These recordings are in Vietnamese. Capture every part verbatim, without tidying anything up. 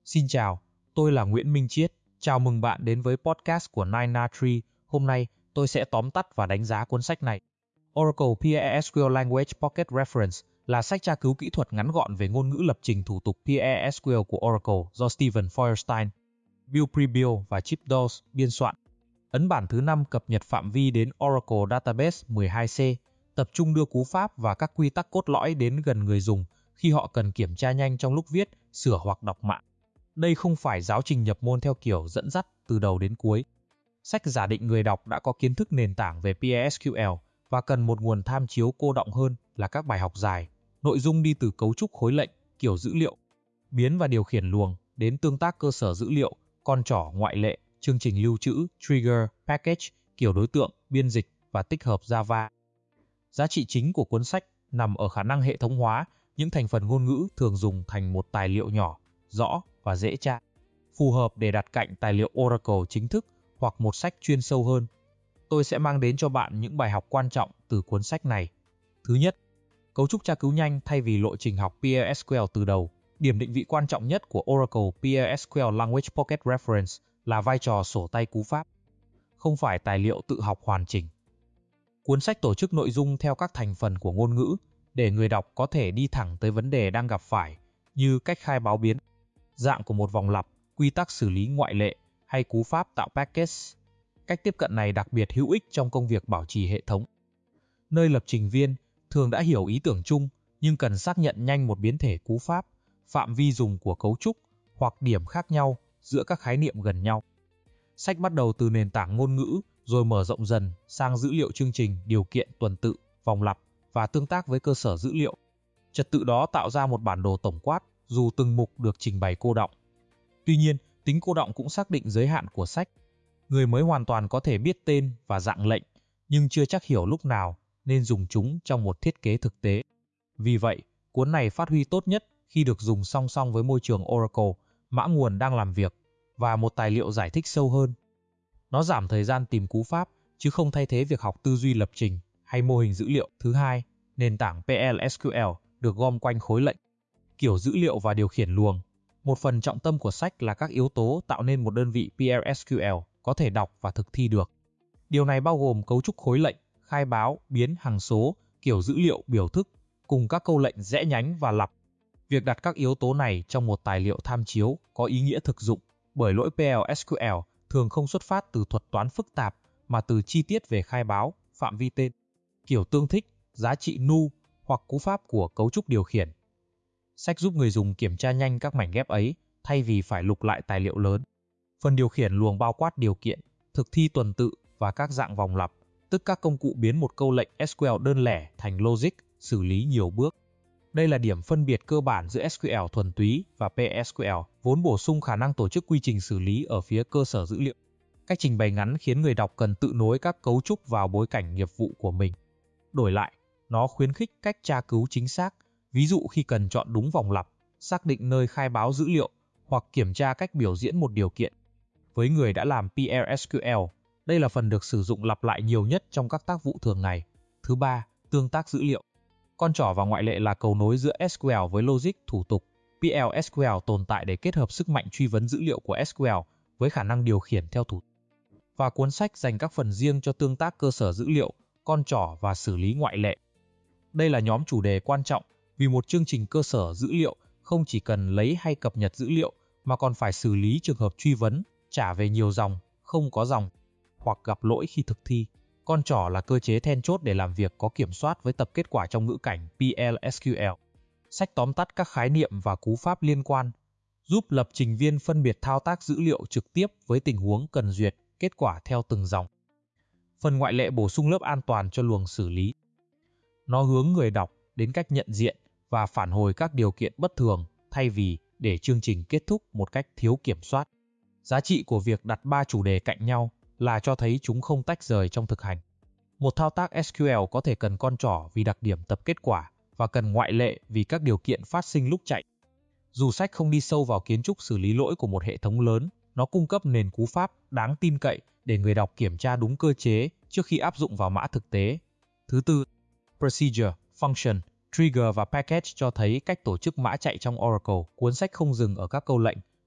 Xin chào, tôi là Nguyễn Minh Chiết. Chào mừng bạn đến với podcast của Nine Na Tree. Hôm nay, tôi sẽ tóm tắt và đánh giá cuốn sách này. Oracle pê a ét quy eo Language Pocket Reference là sách tra cứu kỹ thuật ngắn gọn về ngôn ngữ lập trình thủ tục pê a ét quy eo của Oracle do Steven Feuerstein, Bill Prebill và Chip Dawes biên soạn. Ấn bản thứ năm cập nhật phạm vi đến Oracle Database mười hai C, tập trung đưa cú pháp và các quy tắc cốt lõi đến gần người dùng khi họ cần kiểm tra nhanh trong lúc viết, sửa hoặc đọc mạng. Đây không phải giáo trình nhập môn theo kiểu dẫn dắt từ đầu đến cuối. Sách giả định người đọc đã có kiến thức nền tảng về pê a ét quy eo và cần một nguồn tham chiếu cô đọng hơn là các bài học dài. Nội dung đi từ cấu trúc khối lệnh, kiểu dữ liệu, biến và điều khiển luồng đến tương tác cơ sở dữ liệu, con trỏ ngoại lệ, chương trình lưu trữ, trigger, package, kiểu đối tượng, biên dịch và tích hợp Java. Giá trị chính của cuốn sách nằm ở khả năng hệ thống hóa những thành phần ngôn ngữ thường dùng thành một tài liệu nhỏ, rõ và dễ tra, phù hợp để đặt cạnh tài liệu Oracle chính thức hoặc một sách chuyên sâu hơn. Tôi sẽ mang đến cho bạn những bài học quan trọng từ cuốn sách này. Thứ nhất, cấu trúc tra cứu nhanh thay vì lộ trình học pê a ét quy eo từ đầu. Điểm định vị quan trọng nhất của Oracle pê a ét quy eo Language Pocket Reference là vai trò sổ tay cú pháp, không phải tài liệu tự học hoàn chỉnh. Cuốn sách tổ chức nội dung theo các thành phần của ngôn ngữ để người đọc có thể đi thẳng tới vấn đề đang gặp phải, như cách khai báo biến, dạng của một vòng lặp, quy tắc xử lý ngoại lệ hay cú pháp tạo package. Cách tiếp cận này đặc biệt hữu ích trong công việc bảo trì hệ thống, nơi lập trình viên thường đã hiểu ý tưởng chung nhưng cần xác nhận nhanh một biến thể cú pháp, phạm vi dùng của cấu trúc hoặc điểm khác nhau giữa các khái niệm gần nhau. Sách bắt đầu từ nền tảng ngôn ngữ rồi mở rộng dần sang dữ liệu chương trình, điều kiện, tuần tự, vòng lặp và tương tác với cơ sở dữ liệu. Trật tự đó tạo ra một bản đồ tổng quát dù từng mục được trình bày cô đọng. Tuy nhiên, tính cô đọng cũng xác định giới hạn của sách. Người mới hoàn toàn có thể biết tên và dạng lệnh, nhưng chưa chắc hiểu lúc nào nên dùng chúng trong một thiết kế thực tế. Vì vậy, cuốn này phát huy tốt nhất khi được dùng song song với môi trường Oracle, mã nguồn đang làm việc, và một tài liệu giải thích sâu hơn. Nó giảm thời gian tìm cú pháp, chứ không thay thế việc học tư duy lập trình hay mô hình dữ liệu. Thứ hai, nền tảng pê a ét quy eo được gom quanh khối lệnh, kiểu dữ liệu và điều khiển luồng. Một phần trọng tâm của sách là các yếu tố tạo nên một đơn vị pê a ét quy eo có thể đọc và thực thi được. Điều này bao gồm cấu trúc khối lệnh, khai báo, biến, hằng số, kiểu dữ liệu, biểu thức, cùng các câu lệnh rẽ nhánh và lặp. Việc đặt các yếu tố này trong một tài liệu tham chiếu có ý nghĩa thực dụng, bởi lỗi pê a ét quy eo thường không xuất phát từ thuật toán phức tạp mà từ chi tiết về khai báo, phạm vi tên, kiểu tương thích, giá trị nu hoặc cú pháp của cấu trúc điều khiển. Sách giúp người dùng kiểm tra nhanh các mảnh ghép ấy thay vì phải lục lại tài liệu lớn. Phần điều khiển luồng bao quát điều kiện, thực thi tuần tự và các dạng vòng lặp, tức các công cụ biến một câu lệnh ét quy eo đơn lẻ thành logic, xử lý nhiều bước. Đây là điểm phân biệt cơ bản giữa ét quy eo thuần túy và pê a ét quy eo, vốn bổ sung khả năng tổ chức quy trình xử lý ở phía cơ sở dữ liệu. Cách trình bày ngắn khiến người đọc cần tự nối các cấu trúc vào bối cảnh nghiệp vụ của mình. Đổi lại, nó khuyến khích cách tra cứu chính xác, ví dụ khi cần chọn đúng vòng lặp, xác định nơi khai báo dữ liệu hoặc kiểm tra cách biểu diễn một điều kiện. Với người đã làm pê a ét quy eo, đây là phần được sử dụng lặp lại nhiều nhất trong các tác vụ thường ngày. Thứ ba, tương tác dữ liệu. Con trỏ và ngoại lệ là cầu nối giữa ét quy eo với logic thủ tục. pê a ét quy eo tồn tại để kết hợp sức mạnh truy vấn dữ liệu của ét quy eo với khả năng điều khiển theo thủ tục. Và cuốn sách dành các phần riêng cho tương tác cơ sở dữ liệu, con trỏ và xử lý ngoại lệ. Đây là nhóm chủ đề quan trọng vì một chương trình cơ sở dữ liệu không chỉ cần lấy hay cập nhật dữ liệu mà còn phải xử lý trường hợp truy vấn, trả về nhiều dòng, không có dòng, hoặc gặp lỗi khi thực thi. Con trỏ là cơ chế then chốt để làm việc có kiểm soát với tập kết quả trong ngữ cảnh pê a ét quy eo. Sách tóm tắt các khái niệm và cú pháp liên quan, giúp lập trình viên phân biệt thao tác dữ liệu trực tiếp với tình huống cần duyệt kết quả theo từng dòng. Phần ngoại lệ bổ sung lớp an toàn cho luồng xử lý. Nó hướng người đọc đến cách nhận diện và phản hồi các điều kiện bất thường thay vì để chương trình kết thúc một cách thiếu kiểm soát. Giá trị của việc đặt ba chủ đề cạnh nhau là cho thấy chúng không tách rời trong thực hành. Một thao tác ét quy eo có thể cần con trỏ vì đặc điểm tập kết quả và cần ngoại lệ vì các điều kiện phát sinh lúc chạy. Dù sách không đi sâu vào kiến trúc xử lý lỗi của một hệ thống lớn, nó cung cấp nền cú pháp đáng tin cậy để người đọc kiểm tra đúng cơ chế trước khi áp dụng vào mã thực tế. Thứ tư, procedure, function, trigger và package cho thấy cách tổ chức mã chạy trong Oracle. Cuốn sách không dừng ở các câu lệnh,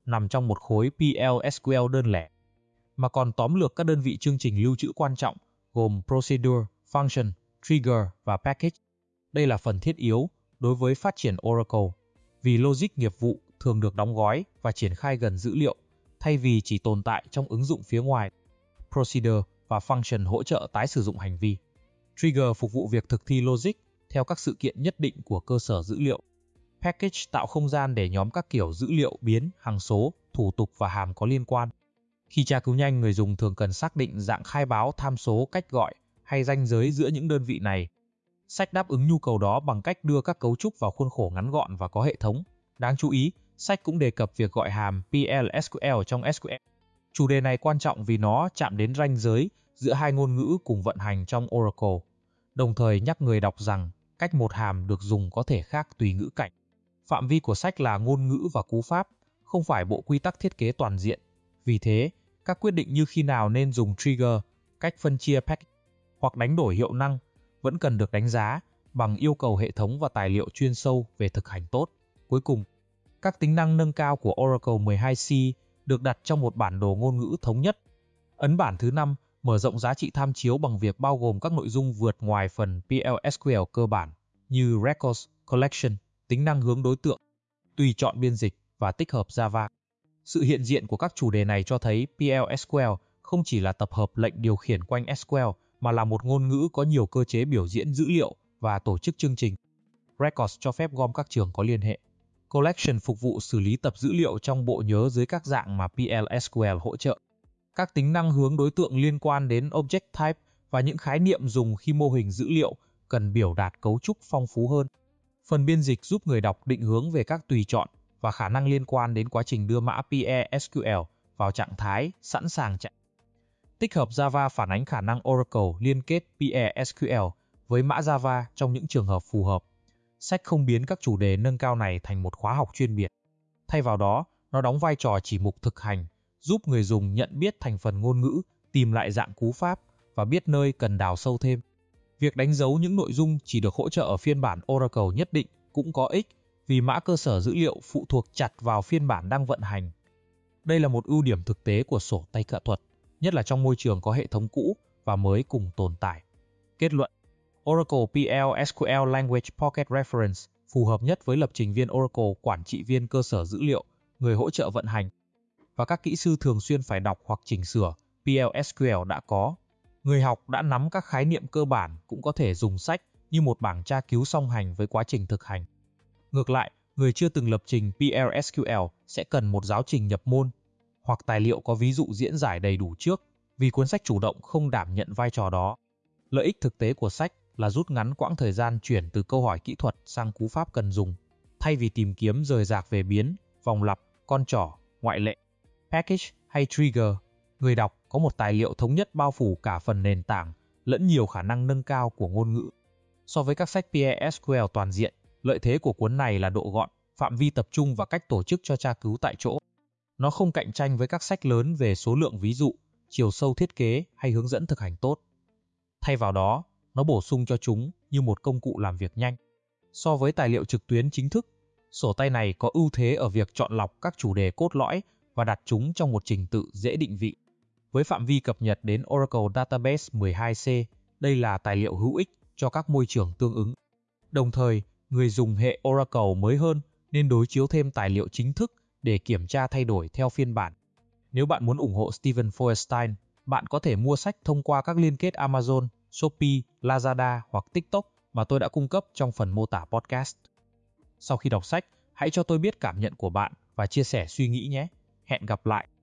nằm trong một khối pê lờ ét quy lờ đơn lẻ, mà còn tóm lược các đơn vị chương trình lưu trữ quan trọng gồm Procedure, Function, Trigger và Package. Đây là phần thiết yếu đối với phát triển Oracle, vì logic nghiệp vụ thường được đóng gói và triển khai gần dữ liệu, thay vì chỉ tồn tại trong ứng dụng phía ngoài. Procedure và Function hỗ trợ tái sử dụng hành vi. Trigger phục vụ việc thực thi logic theo các sự kiện nhất định của cơ sở dữ liệu. Package tạo không gian để nhóm các kiểu dữ liệu biến, hằng số, thủ tục và hàm có liên quan. Khi tra cứu nhanh, người dùng thường cần xác định dạng khai báo tham số, cách gọi hay ranh giới giữa những đơn vị này. Sách đáp ứng nhu cầu đó bằng cách đưa các cấu trúc vào khuôn khổ ngắn gọn và có hệ thống. Đáng chú ý, sách cũng đề cập việc gọi hàm pê lờ ét quy lờ trong ét quy eo. Chủ đề này quan trọng vì nó chạm đến ranh giới giữa hai ngôn ngữ cùng vận hành trong Oracle, đồng thời nhắc người đọc rằng cách một hàm được dùng có thể khác tùy ngữ cảnh. Phạm vi của sách là ngôn ngữ và cú pháp, không phải bộ quy tắc thiết kế toàn diện. Vì thế, các quyết định như khi nào nên dùng trigger, cách phân chia package hoặc đánh đổi hiệu năng vẫn cần được đánh giá bằng yêu cầu hệ thống và tài liệu chuyên sâu về thực hành tốt. Cuối cùng, các tính năng nâng cao của Oracle mười hai C được đặt trong một bản đồ ngôn ngữ thống nhất. Ấn bản thứ năm mở rộng giá trị tham chiếu bằng việc bao gồm các nội dung vượt ngoài phần pê lờ ét quy lờ cơ bản như Records, Collection, tính năng hướng đối tượng, tùy chọn biên dịch và tích hợp Java. Sự hiện diện của các chủ đề này cho thấy pê lờ ét quy lờ không chỉ là tập hợp lệnh điều khiển quanh ét quy lờ mà là một ngôn ngữ có nhiều cơ chế biểu diễn dữ liệu và tổ chức chương trình. Records cho phép gom các trường có liên hệ. Collection phục vụ xử lý tập dữ liệu trong bộ nhớ dưới các dạng mà pê lờ ét quy lờ hỗ trợ. Các tính năng hướng đối tượng liên quan đến Object Type và những khái niệm dùng khi mô hình dữ liệu cần biểu đạt cấu trúc phong phú hơn. Phần biên dịch giúp người đọc định hướng về các tùy chọn và khả năng liên quan đến quá trình đưa mã pê lờ ét quy lờ vào trạng thái sẵn sàng chạy. Tích hợp Java phản ánh khả năng Oracle liên kết pê lờ ét quy lờ với mã Java trong những trường hợp phù hợp. Sách không biến các chủ đề nâng cao này thành một khóa học chuyên biệt. Thay vào đó, nó đóng vai trò chỉ mục thực hành, giúp người dùng nhận biết thành phần ngôn ngữ, tìm lại dạng cú pháp và biết nơi cần đào sâu thêm. Việc đánh dấu những nội dung chỉ được hỗ trợ ở phiên bản Oracle nhất định cũng có ích vì mã cơ sở dữ liệu phụ thuộc chặt vào phiên bản đang vận hành. Đây là một ưu điểm thực tế của sổ tay kỹ thuật, nhất là trong môi trường có hệ thống cũ và mới cùng tồn tại. Kết luận: Oracle pê lờ ét quy lờ Language Pocket Reference phù hợp nhất với lập trình viên Oracle, quản trị viên cơ sở dữ liệu, người hỗ trợ vận hành, và các kỹ sư thường xuyên phải đọc hoặc chỉnh sửa pê lờ ét quy lờ đã có. Người học đã nắm các khái niệm cơ bản cũng có thể dùng sách như một bảng tra cứu song hành với quá trình thực hành. Ngược lại, người chưa từng lập trình pê lờ ét quy lờ sẽ cần một giáo trình nhập môn hoặc tài liệu có ví dụ diễn giải đầy đủ trước, vì cuốn sách chủ động không đảm nhận vai trò đó. Lợi ích thực tế của sách là rút ngắn quãng thời gian chuyển từ câu hỏi kỹ thuật sang cú pháp cần dùng, thay vì tìm kiếm rời rạc về biến, vòng lặp, con trỏ, ngoại lệ, package hay trigger. Người đọc có một tài liệu thống nhất bao phủ cả phần nền tảng lẫn nhiều khả năng nâng cao của ngôn ngữ. So với các sách pê lờ ét quy lờ toàn diện, lợi thế của cuốn này là độ gọn, phạm vi tập trung và cách tổ chức cho tra cứu tại chỗ. Nó không cạnh tranh với các sách lớn về số lượng ví dụ, chiều sâu thiết kế hay hướng dẫn thực hành tốt. Thay vào đó, nó bổ sung cho chúng như một công cụ làm việc nhanh. So với tài liệu trực tuyến chính thức, sổ tay này có ưu thế ở việc chọn lọc các chủ đề cốt lõi và đặt chúng trong một trình tự dễ định vị. Với phạm vi cập nhật đến Oracle Database mười hai C, đây là tài liệu hữu ích cho các môi trường tương ứng. Đồng thời, người dùng hệ Oracle mới hơn nên đối chiếu thêm tài liệu chính thức để kiểm tra thay đổi theo phiên bản. Nếu bạn muốn ủng hộ Steven Feuerstein, bạn có thể mua sách thông qua các liên kết Amazon, Shopee, Lazada hoặc TikTok mà tôi đã cung cấp trong phần mô tả podcast. Sau khi đọc sách, hãy cho tôi biết cảm nhận của bạn và chia sẻ suy nghĩ nhé. Hẹn gặp lại!